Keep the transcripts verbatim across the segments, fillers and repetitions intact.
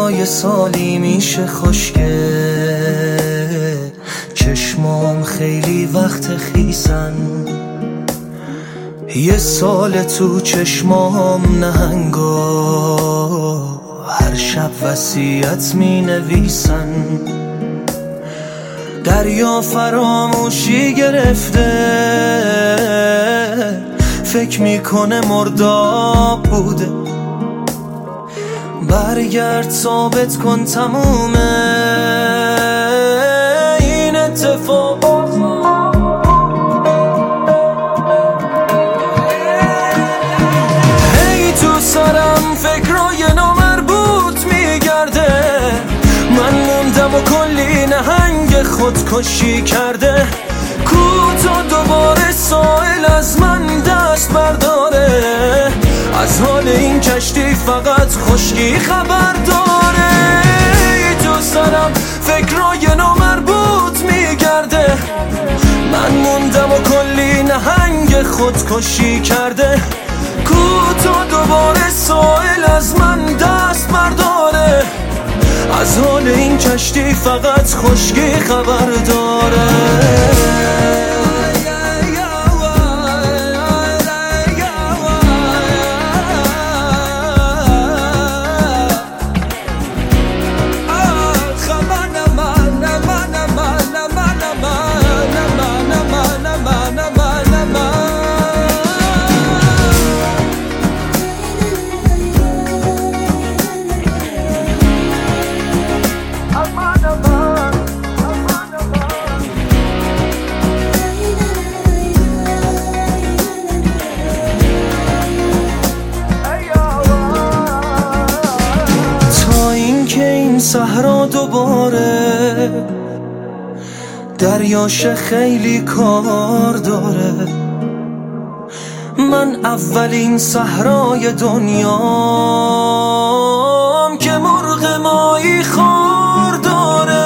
یه سالی میشه خوشگل، چشمام خیلی وقت خیسن، یه سال تو چشمام نهنگا هر شب وصیت می نویسن. دریا فراموشی گرفته، فکر میکنه مرداب بوده، برگرد ثابت کن تمومه این اتفاق. هی تو سرم فکرای نامربوط میگرده، من موندم و کلی نهنگ خودکشی کرده. کوتا دوباره سائل از من دست برداره، از حال این کشتی فقط خشکی خبر داره. تو سرم فکرای نامربوط میگرده، من موندم و کلی نهنگ خودکشی کرده. کوتا دوباره سائل از من دست برداره، از حال این کشتی فقط خشکی خبر داره. صحرا دوباره دریاش خیلی کار داره، من اولین صحرای دنیام که مرغ ماهی خوار داره.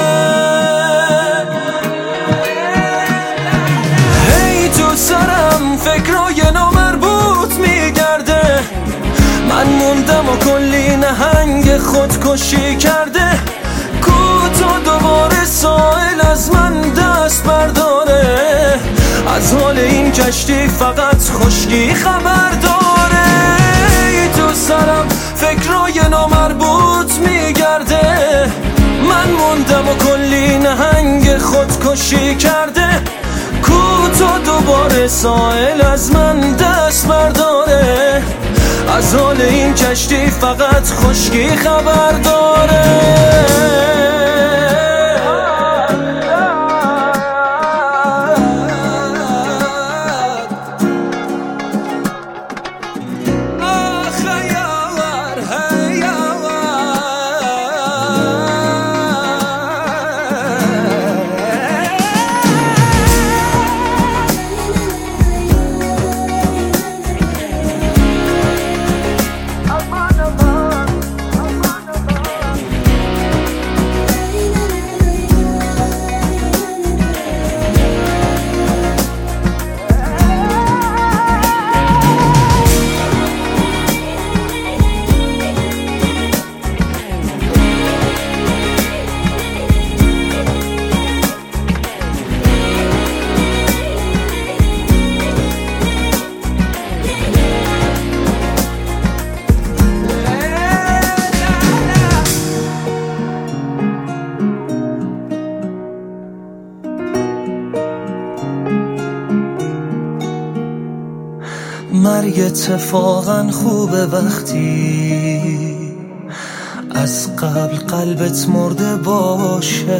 هی تو سرم فکرای نامربوط میگرده، من موندم و کلی نهنگ خودکشی کرده. کوتا دوباره سائل از من دست برداره، از حال این کشتی فقط خشکی خبر داره. تو سرم فکرای نامربوط میگرده، من موندم و کلی نهنگ خودکشی کرده. کوتا دوباره سائل از من دست برداره، از حال این کشتی فقط خشکی خبر داره. مرگ اتفاقا خوبه وقتی از قبل قلبت مرده باشه،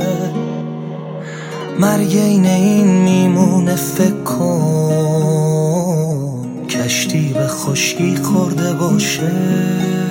مرگ این این میمونه فکر کن کشتی به خشکی خورده باشه.